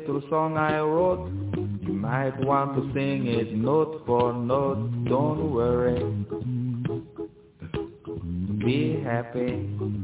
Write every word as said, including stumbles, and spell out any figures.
little song I wrote. You might want to sing it note for note. Don't worry, be happy.